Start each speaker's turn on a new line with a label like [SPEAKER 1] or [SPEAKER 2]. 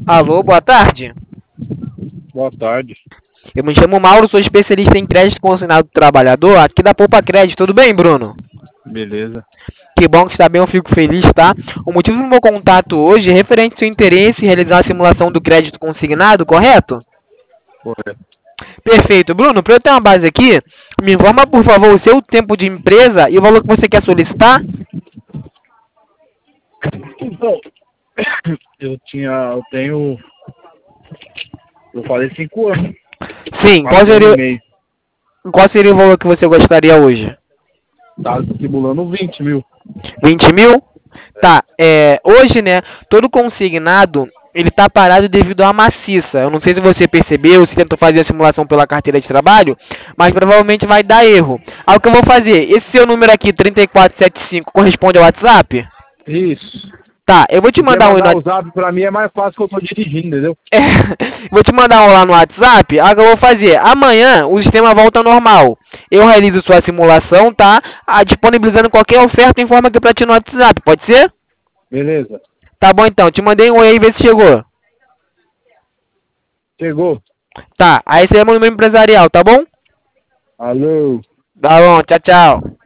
[SPEAKER 1] Alô, boa tarde.
[SPEAKER 2] Boa tarde.
[SPEAKER 1] Eu me chamo Mauro, sou especialista em crédito consignado do trabalhador, aqui da Poupa Crédito. Tudo bem, Bruno?
[SPEAKER 2] Beleza.
[SPEAKER 1] Que bom que está bem, eu fico feliz, tá? O motivo do meu contato hoje é referente ao seu interesse em realizar a simulação do crédito consignado, correto?
[SPEAKER 2] Correto.
[SPEAKER 1] Perfeito. Bruno, para eu ter uma base aqui, me informa, por favor, o seu tempo de empresa e o valor que você quer solicitar.
[SPEAKER 2] Então, eu falei 5 anos.
[SPEAKER 1] Sim,
[SPEAKER 2] 4 anos e meio.
[SPEAKER 1] qual seria o valor que você gostaria hoje?
[SPEAKER 2] Tá simulando 20 mil.
[SPEAKER 1] 20 mil? Tá, hoje, né, todo consignado, ele tá parado devido à maciça. Eu não sei se você percebeu, se tentou fazer a simulação pela carteira de trabalho, mas provavelmente vai dar erro. Aí o que eu vou fazer? Esse seu número aqui, 3475, corresponde ao WhatsApp?
[SPEAKER 2] Isso.
[SPEAKER 1] Tá, eu vou te
[SPEAKER 2] Se quer
[SPEAKER 1] mandar um...
[SPEAKER 2] mandar o zap pra mim é mais fácil que eu tô dirigindo, entendeu?
[SPEAKER 1] Vou te mandar um lá no WhatsApp. Aí o que eu vou fazer? Amanhã o sistema volta ao normal. Eu realizo sua simulação, tá? Disponibilizando qualquer oferta em forma aqui pra ti no WhatsApp, pode ser?
[SPEAKER 2] Beleza.
[SPEAKER 1] Tá bom então, te mandei um oi aí, vê se chegou.
[SPEAKER 2] Chegou.
[SPEAKER 1] Tá, aí você é meu número empresarial, tá bom?
[SPEAKER 2] Alô.
[SPEAKER 1] Tá bom, tchau, tchau.